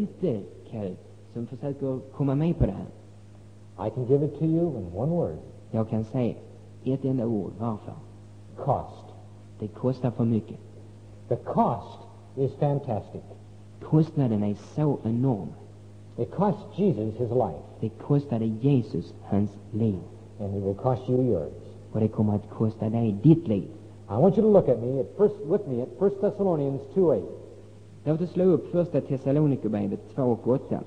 Speaker 2: väntekö som försöker komma med på det här?
Speaker 1: I can give it to you in one word.
Speaker 2: Jag kan säga ett enda ord. Varför?
Speaker 1: Cost.
Speaker 2: Det kostar för mycket.
Speaker 1: The cost is fantastic.
Speaker 2: Kostnaden är så enorm.
Speaker 1: It cost Jesus his life,
Speaker 2: Det kostade Jesus hans liv.
Speaker 1: and it will cost you yours.
Speaker 2: Och det kommer att kosta dig ditt liv.
Speaker 1: I want you to look at me with me at 1 Thessalonians 2:8.
Speaker 2: Låt oss slå upp första Thessalonikerbrevet 2:8.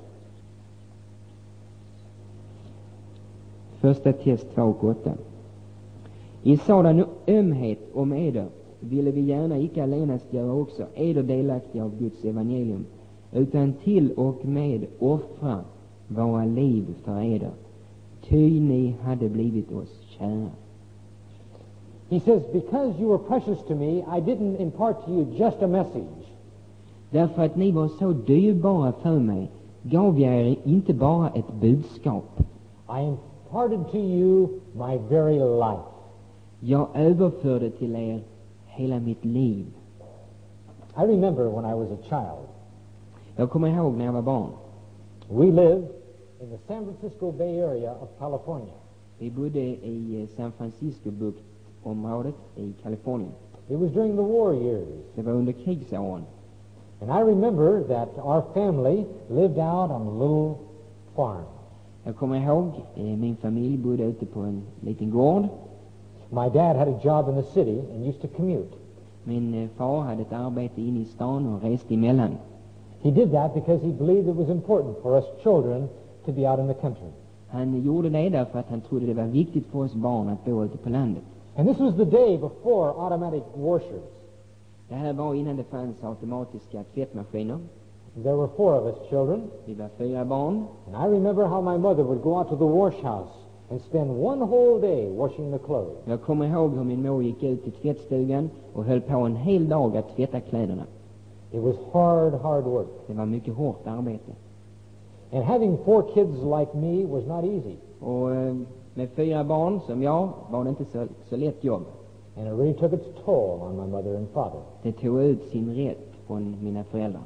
Speaker 2: Första Tess 2:8. I sådan ömhet om eder ville vi gärna icke allenast göra också eder delaktiga av Guds evangelium, utan till och med offra våra liv för eder, ty ni hade blivit oss kära.
Speaker 1: He says, because you were precious to me, I didn't impart to you just a message.
Speaker 2: Därför att ni var så dyrbara för mig gav jag er inte bara ett budskap.
Speaker 1: I imparted to you my very life.
Speaker 2: Jag överförde till er hela mitt liv.
Speaker 1: I remember when I was a child.
Speaker 2: Jag kommer ihåg när jag var barn.
Speaker 1: We lived in the San Francisco Bay Area of California.
Speaker 2: Vi bodde i San Francisco-buktområdet i Kalifornien.
Speaker 1: It was during the war years.
Speaker 2: Det var under krigsåren.
Speaker 1: And I remember that our family lived out on a little farm.
Speaker 2: Jag kommer ihåg, min familj bodde ute på en liten gård.
Speaker 1: My dad had a job in the city and used to commute.
Speaker 2: Min far hade ett arbete inne i stan och reste emellan.
Speaker 1: He did that because he believed it was important for us children to be out in the country.
Speaker 2: Han gjorde det därför att han trodde det var viktigt för oss barn att bo ute på landet.
Speaker 1: And this was the day before automatic washers.
Speaker 2: Det här var innan det fanns automatiska tvättmaskiner.
Speaker 1: There were 4 of us children.
Speaker 2: Vi var 4 barn.
Speaker 1: And I remember how my mother would go out to the wash house and spend one whole day washing the clothes.
Speaker 2: Jag kommer ihåg hur min mor gick ut till tvättstugan och höll på en hel dag att tvätta kläderna.
Speaker 1: It was hard work.
Speaker 2: Det var mycket hårt arbete.
Speaker 1: And having 4 kids like me was not easy.
Speaker 2: Och med 4 barn som jag var det inte så lätt jobb.
Speaker 1: And it really took its toll on my mother and father.
Speaker 2: Det tog ut sin rätt från mina föräldrar.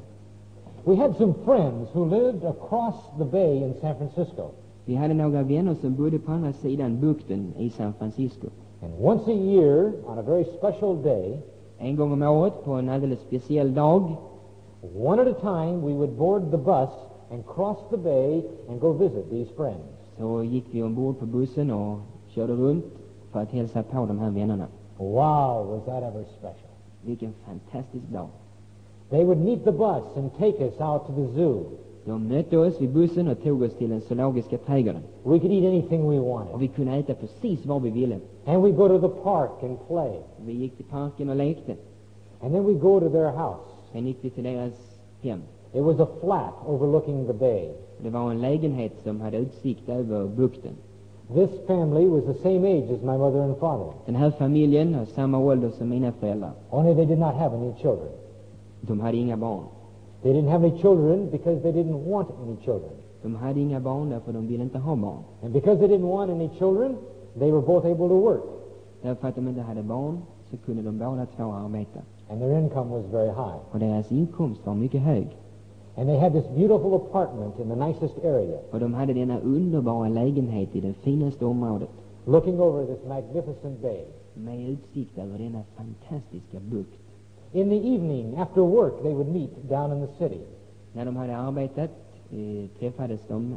Speaker 1: We had some friends who lived across the bay in San Francisco.
Speaker 2: Vi hade några vänner som bodde på andra sidan bukten i San Francisco.
Speaker 1: And once a year, on a very special day,
Speaker 2: En gång om året på en alldeles speciell dag,
Speaker 1: one at a time, we would board the bus and cross the bay and go visit these friends.
Speaker 2: så gick vi ombord på bussen och körde runt för att hälsa på de här vännerna.
Speaker 1: Wow, was that ever special.
Speaker 2: Vilken fantastisk dag.
Speaker 1: They would meet the bus and take us out to the zoo.
Speaker 2: De mötte oss vid bussen och tog oss till den zoologiska trädgården.
Speaker 1: We could eat anything we
Speaker 2: Och
Speaker 1: wanted.
Speaker 2: vi kunde äta precis vad vi ville.
Speaker 1: And we'd go to the park and play.
Speaker 2: Vi gick till parken och lekte.
Speaker 1: And then we'd go to their house.
Speaker 2: Sen gick vi till deras hem.
Speaker 1: It was a flat overlooking the bay.
Speaker 2: Det var en lägenhet som hade utsikt över bukten.
Speaker 1: This family was the same age as my mother and father.
Speaker 2: Den här familjen har samma ålder som mina föräldrar.
Speaker 1: Only they did not have any children.
Speaker 2: De hade inga barn.
Speaker 1: They didn't have any children because they didn't want any children.
Speaker 2: De hade inga barn därför de ville inte ha barn.
Speaker 1: And because they didn't want any children, they were both able to work.
Speaker 2: Därför att de inte hade barn så kunde de båda två arbeta.
Speaker 1: And their income was very high.
Speaker 2: Och deras inkomst var mycket hög.
Speaker 1: And they had this beautiful apartment in the nicest area,
Speaker 2: Och de hade denna underbara lägenhet i det finaste området.
Speaker 1: looking over this magnificent bay.
Speaker 2: Med utsikt över denna fantastiska bukt.
Speaker 1: In the evening, after work, they would meet down in the city.
Speaker 2: När de hade arbetat träffades de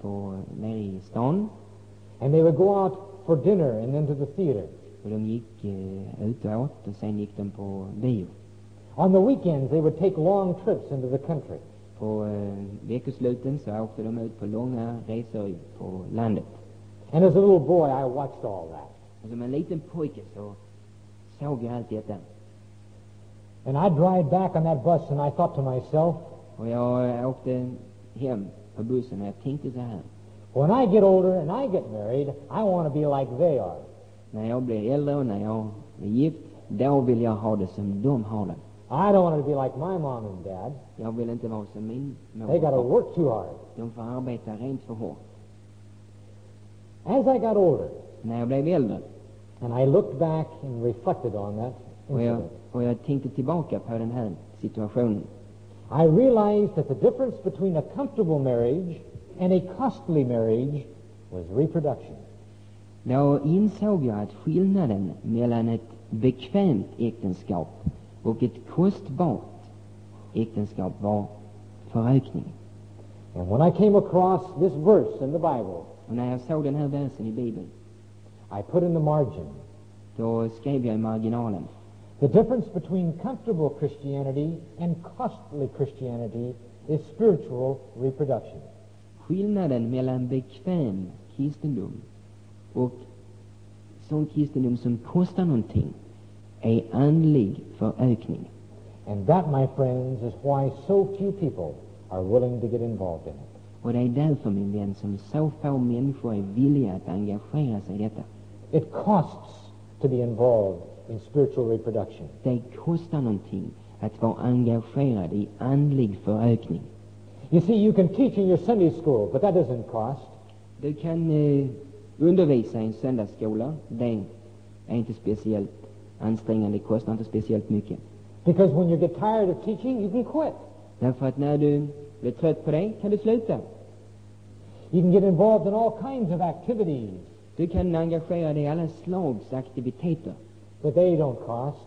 Speaker 2: nere i stan.
Speaker 1: And they would go out for dinner and then to the theater.
Speaker 2: Och de gick ut och åt och sen gick de på bio.
Speaker 1: On the weekends, they would take long trips into the country.
Speaker 2: På veckosluten så åkte de ut på långa resor på landet.
Speaker 1: And as a little boy, I watched all that.
Speaker 2: Och som en liten pojke så såg jag allt detta.
Speaker 1: And I'd drive back on that bus and I thought to myself,
Speaker 2: Och jag åkte hem på bussen och jag tänkte så här.
Speaker 1: when I get older and I get married, I want to be like they are.
Speaker 2: När jag blir äldre och när jag är gift, då vill jag ha det som de har det.
Speaker 1: I don't want to be like my mom and dad.
Speaker 2: Jag vill inte vara som min mor.
Speaker 1: They got to work too hard.
Speaker 2: De får arbeta rent för hårt.
Speaker 1: As I got older,
Speaker 2: När jag blev äldre
Speaker 1: and I looked back and reflected on that incident,
Speaker 2: och jag tänkte tillbaka på den här situationen,
Speaker 1: I realized that the difference between a comfortable marriage and a costly marriage was reproduction.
Speaker 2: då insåg jag att skillnaden mellan ett bekvämt äktenskap och ett kostbart äktenskap var förökning.
Speaker 1: And when I came across this verse in the Bible,
Speaker 2: Och när jag såg den här versen i Bibeln,
Speaker 1: I put in the margin,
Speaker 2: då skrev jag i marginalen:
Speaker 1: the difference between comfortable Christianity and costly Christianity is spiritual reproduction.
Speaker 2: skillnaden mellan bekväm kristendom och sån kristendom som kostar någonting är andlig förökning.
Speaker 1: And that, my friends, is why so few people are willing to get involved in it.
Speaker 2: Och det är därför, min vän, som så få människor är villiga att engagera sig i detta.
Speaker 1: It costs to be involved in spiritual reproduction.
Speaker 2: Det kostar någonting att vara engagerad i andlig förökning.
Speaker 1: You see, you can teach in your Sunday school, but that doesn't cost.
Speaker 2: Du kan undervisa i en söndagsskola. Det är inte speciellt ansträngande, det kostar inte speciellt mycket.
Speaker 1: Because when you get tired of teaching, you can quit.
Speaker 2: Därför att när du blir trött på det kan du sluta.
Speaker 1: You can get involved in all kinds of activities,
Speaker 2: Du kan engagera dig i alla slags aktiviteter.
Speaker 1: but they don't cost.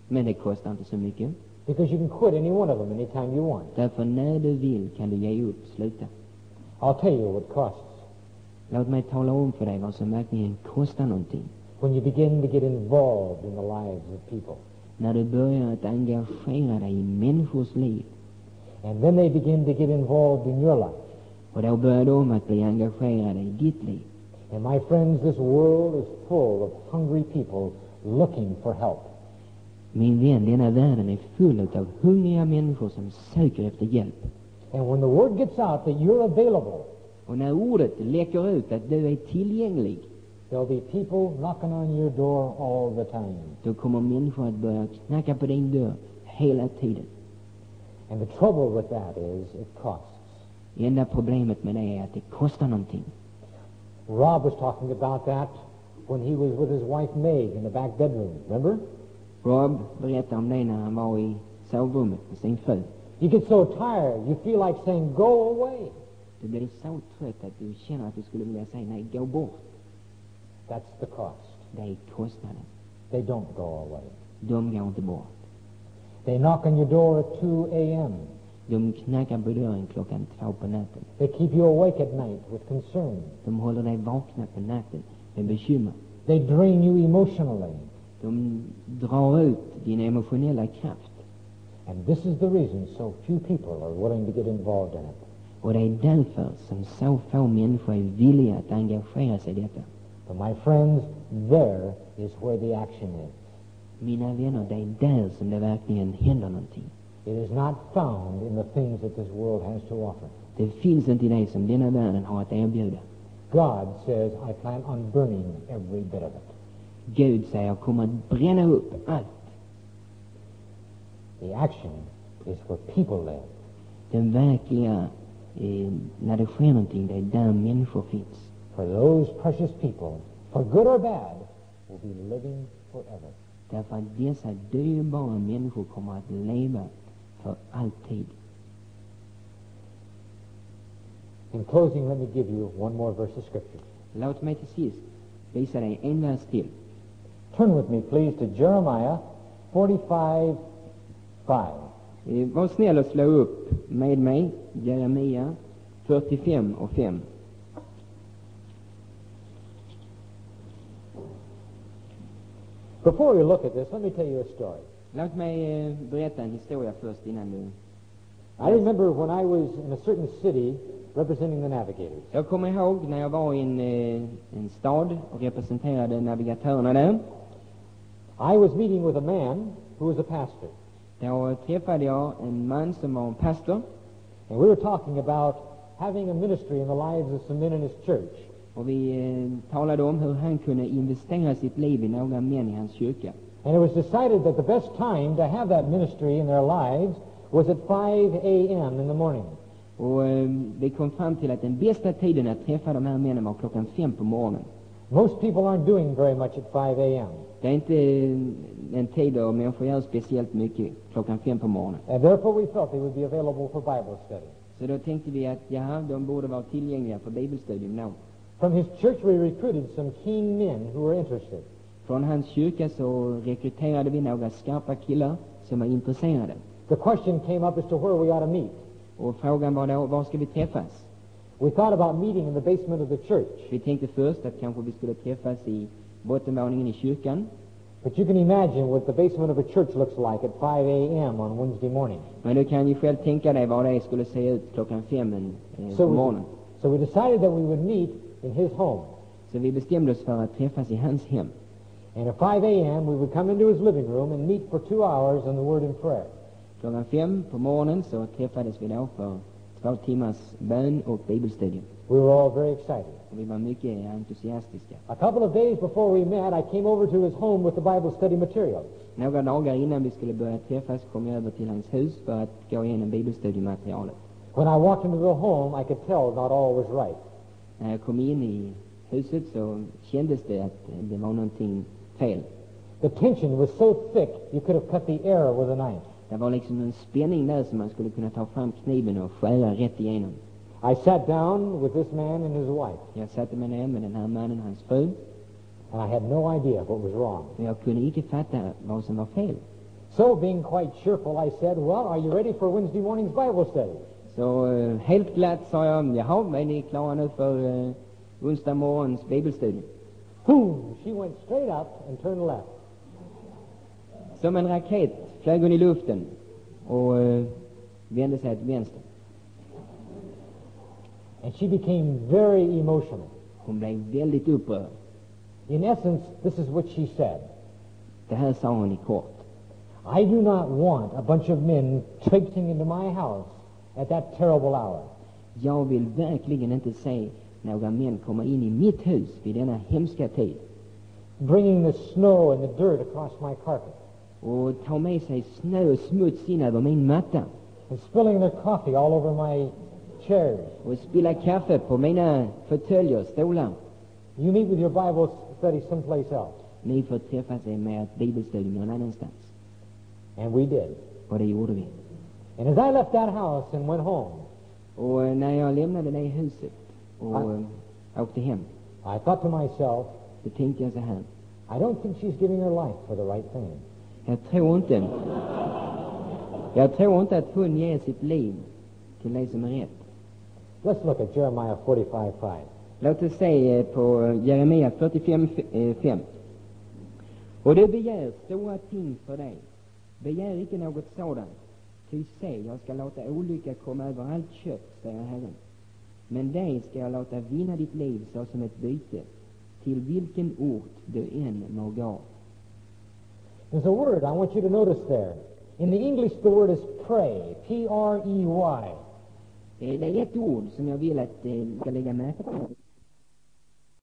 Speaker 2: Men det kostar inte så mycket.
Speaker 1: because you can quit any one of them anytime you want.
Speaker 2: Därför när du vill kan du ge upp, sluta.
Speaker 1: I'll tell you what it costs.
Speaker 2: Låt mig tala om för dig vad som verkligen kostar någonting.
Speaker 1: When you begin to get involved in the lives of people,
Speaker 2: När du börjar att engagera dig i människors liv.
Speaker 1: and then they begin to get involved in your life.
Speaker 2: Och då börjar de att bli engagerade i ditt liv.
Speaker 1: And my friends, this world is full of hungry people looking for help.
Speaker 2: Min vän, denna världen är full av hungriga människor som söker efter hjälp.
Speaker 1: And when the word gets out that you're available,
Speaker 2: Och när ordet läcker ut att du är tillgänglig,
Speaker 1: there'll be people knocking on your door all the time.
Speaker 2: då kommer människor att börja knacka på din dörr hela tiden.
Speaker 1: And the trouble with that is it costs.
Speaker 2: Enda problemet med det är att det kostar någonting.
Speaker 1: Rob was talking about that when he was with his wife Meg in the back bedroom, remember?
Speaker 2: Rob berättar om det när han var i sovrummet med sin fru.
Speaker 1: You get so tired, you feel like saying, go away.
Speaker 2: Du blir så trött att du känner att du skulle vilja säga nej, gå bort.
Speaker 1: That's the cost.
Speaker 2: Det är kostnaden.
Speaker 1: They don't go away.
Speaker 2: De går inte bort.
Speaker 1: They knock on your door at 2 a.m.
Speaker 2: De knackar på dörren 2 på natten.
Speaker 1: They keep you awake at night with concern.
Speaker 2: De håller dig vakna på natten med bekymmer.
Speaker 1: They drain you emotionally.
Speaker 2: De drar ut din emotionella kraft.
Speaker 1: And this is the reason so few people are willing to get involved in it.
Speaker 2: Och det är därför som så få människor är villiga att engagera sig i detta.
Speaker 1: But my friends, there is where the action is.
Speaker 2: Mina vänner, det är där som det verkligen händer någonting.
Speaker 1: It is not found in the things that this world has to offer.
Speaker 2: Det finns inte i det som denna världen har att erbjuda.
Speaker 1: God says, I plan on burning every bit of it.
Speaker 2: Gud säger, jag kommer att bränna upp allt.
Speaker 1: The action is where people live.
Speaker 2: Den verkliga, när det sker någonting, det är där människor finns.
Speaker 1: For those precious people, for good or bad, will be living forever.
Speaker 2: Därför att dessa dyrbara människor kommer att leva för alltid.
Speaker 1: In closing, let me give you one more verse of Scripture.
Speaker 2: Låt mig till sist visa dig en vers till.
Speaker 1: Turn with me, please, to Jeremiah 45:5.
Speaker 2: Var snäll och slå upp med mig Jeremia 45:5.
Speaker 1: Before we look at this, let me tell you a story.
Speaker 2: Låt mig berätta en historia först innan du...
Speaker 1: I remember when I was in a certain city representing the navigators.
Speaker 2: Jag kommer ihåg när jag var i en stad och representerade navigatörerna där.
Speaker 1: I was meeting with a man who was a pastor.
Speaker 2: Då träffade jag en man som var en pastor.
Speaker 1: And we were talking about having a ministry in the lives of some men in his church.
Speaker 2: Och vi talade om hur han kunde investera sitt liv i några män i hans kyrka.
Speaker 1: And it was decided that the best time to have that ministry in their lives was at 5 a.m. in the morning.
Speaker 2: Och vi kom fram till att den bästa tiden att träffa de här männen var 5 på morgonen.
Speaker 1: Most people aren't doing very much at 5 a.m.
Speaker 2: Det är inte en tid då människor gör speciellt mycket 5 på morgonen.
Speaker 1: And therefore we felt they would be available for Bible study.
Speaker 2: Så då tänkte vi att de borde vara tillgängliga för bibelstudium då.
Speaker 1: From his church we recruited some keen men who were interested.
Speaker 2: Från hans kyrka så rekryterade vi några skarpa killar som var intresserade.
Speaker 1: The question came up as to where we ought to meet.
Speaker 2: Och frågan var då, var ska vi träffas?
Speaker 1: We thought about meeting in the basement of the church.
Speaker 2: Vi tänkte först att kanske vi skulle träffas i bottenvåningen i kyrkan.
Speaker 1: But you can imagine what the basement of a church looks like at 5 a.m. on Wednesday morning.
Speaker 2: Men du kan ju själv tänka dig vad det skulle se ut 5 på morgonen.
Speaker 1: So we decided that we would meet in his home.
Speaker 2: Så vi bestämde oss för att träffas i hans hem.
Speaker 1: And at 5 a.m. we would come into his living room and meet for 2 hours in the Word and prayer.
Speaker 2: 5 på morgonen så träffades vi då för 2 timmars bön och bibelstudium.
Speaker 1: We were all very excited.
Speaker 2: Och vi var mycket entusiastiska.
Speaker 1: A couple of days before we met, I came over to his home with the Bible study materials.
Speaker 2: Några dagar innan vi skulle börja träffas kom jag över till hans hus för att gå igenom bibelstudiematerialet.
Speaker 1: When I walked into the home, I could tell not all was right.
Speaker 2: När jag kom in i huset så kändes det att det var någonting fel.
Speaker 1: The tension was so thick you could have cut the air with a knife.
Speaker 2: Det var liksom en spänning där som man skulle kunna ta fram kniven och skära rätt igenom.
Speaker 1: I sat down with this man and his wife,
Speaker 2: Jag satte mig ner med den här mannen och hans fru.
Speaker 1: and I had no idea what was wrong.
Speaker 2: Men jag kunde inte fatta vad som var fel.
Speaker 1: So, being quite cheerful, I said, well, are you ready for Wednesday morning's Bible study?
Speaker 2: Så helt glatt sa jag, jaha, är ni klara nu för onsdag morgons bibelstudie?
Speaker 1: Boom! She went straight up and turned left.
Speaker 2: Som en raket flög hon i luften och vände sig till vänster.
Speaker 1: And she became very emotional.
Speaker 2: Hon blev väldigt upprörd.
Speaker 1: In essence, this is what she said.
Speaker 2: Det här sa hon i kort.
Speaker 1: I do not want a bunch of men traipsing into my house at that terrible hour.
Speaker 2: Jag vill verkligen inte se några män komma in i mitt hus vid denna hemska tid
Speaker 1: Bringing the snow and the dirt across my carpet.
Speaker 2: och ta med sig snö och smuts in över min matta
Speaker 1: And spilling their coffee all over my chairs.
Speaker 2: och spilla kaffe på mina fåtöljer och stolar.
Speaker 1: You meet with your Bible study someplace else.
Speaker 2: Ni får träffas med ett bibelstudium någon annanstans.
Speaker 1: And we did.
Speaker 2: Och det gjorde vi.
Speaker 1: And as I left that house and went home,
Speaker 2: Och när jag lämnade det huset och åkte hem,
Speaker 1: I thought to myself,
Speaker 2: då tänkte jag så här.
Speaker 1: I don't think she's giving her life for the right thing.
Speaker 2: Jag tror inte att hon ger sitt liv till det som är rätt.
Speaker 1: Let's look at Jeremiah 45:5.
Speaker 2: Låt oss se på Jeremia 45:5. Och du begär stora ting för dig. Begär icke något sådant. Ty se, jag ska låta olycka komma över allt kött, säger Herren. Men dig ska jag låta vinna ditt liv såsom ett byte, till vilken ort du än må gå.
Speaker 1: There's a word I want you to notice there. In the English, the word is pray. P-R-E-Y.
Speaker 2: Det är ett ord som jag vill att ni ska lägga märke till.